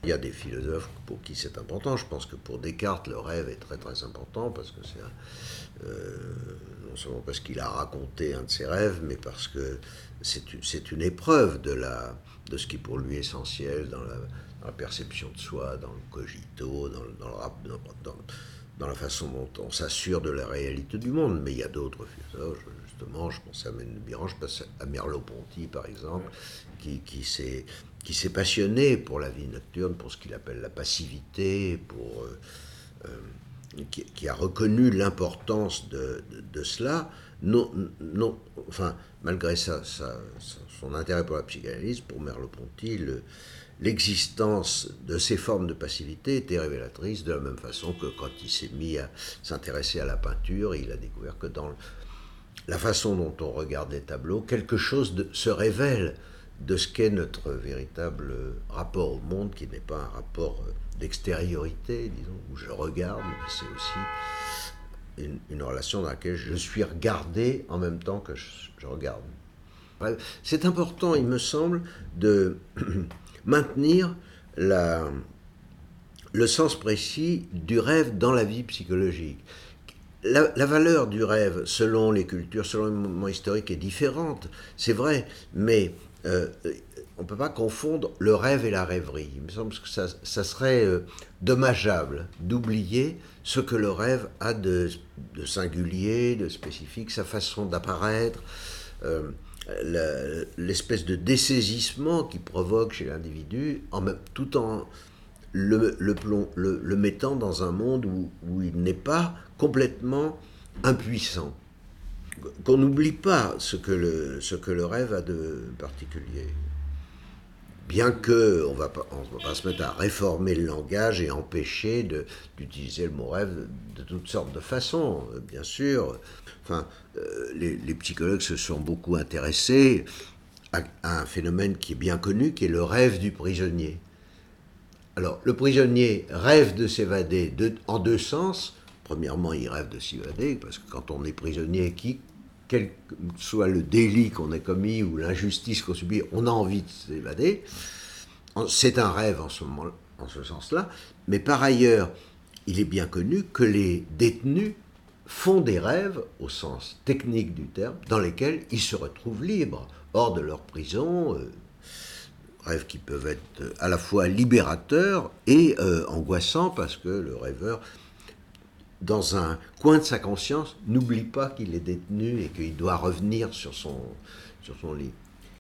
Il y a des philosophes pour qui c'est important. Je pense que pour Descartes, le rêve est très très important parce que non seulement parce qu'il a raconté un de ses rêves, mais parce que c'est une épreuve de ce qui est pour lui essentiel dans la perception de soi, dans le cogito, dans la façon dont on s'assure de la réalité du monde. Mais il y a d'autres philosophes, justement, je pense à Mendelbiran, je pense à Merleau-Ponty par exemple, qui s'est passionné pour la vie nocturne, pour ce qu'il appelle la passivité, qui a reconnu l'importance de cela, non, non, enfin, malgré son intérêt pour la psychanalyse, pour Merleau-Ponty, l'existence de ces formes de passivité était révélatrice, de la même façon que quand il s'est mis à s'intéresser à la peinture, il a découvert que dans la façon dont on regarde les tableaux, quelque chose se révèle de ce qu'est notre véritable rapport au monde, qui n'est pas un rapport d'extériorité, disons, où je regarde, mais c'est aussi une relation dans laquelle je suis regardé en même temps que je regarde. C'est important, il me semble, de maintenir le sens précis du rêve dans la vie psychologique. La valeur du rêve, selon les cultures, selon les moments historiques, est différente, c'est vrai, mais on ne peut pas confondre le rêve et la rêverie. Il me semble que ça serait dommageable d'oublier ce que le rêve a de singulier, de spécifique, sa façon d'apparaître, l'espèce de dessaisissement qu'il provoque chez l'individu, tout en le mettant dans un monde où il n'est pas complètement impuissant. Qu'on n'oublie pas ce que le rêve a de particulier. Bien qu'on ne va pas se mettre à réformer le langage et empêcher d'utiliser le mot rêve de toutes sortes de façons, bien sûr. Enfin, les psychologues se sont beaucoup intéressés à un phénomène qui est bien connu, qui est le rêve du prisonnier. Alors, le prisonnier rêve de s'évader en deux sens. Premièrement, il rêve de s'évader, parce que quand on est prisonnier, quel que soit le délit qu'on ait commis ou l'injustice qu'on subit, on a envie de s'évader. C'est un rêve en ce sens-là. Mais par ailleurs, il est bien connu que les détenus font des rêves, au sens technique du terme, dans lesquels ils se retrouvent libres, hors de leur prison, rêves qui peuvent être à la fois libérateurs et angoissants, parce que le rêveur, dans un coin de sa conscience, n'oublie pas qu'il est détenu et qu'il doit revenir sur son lit.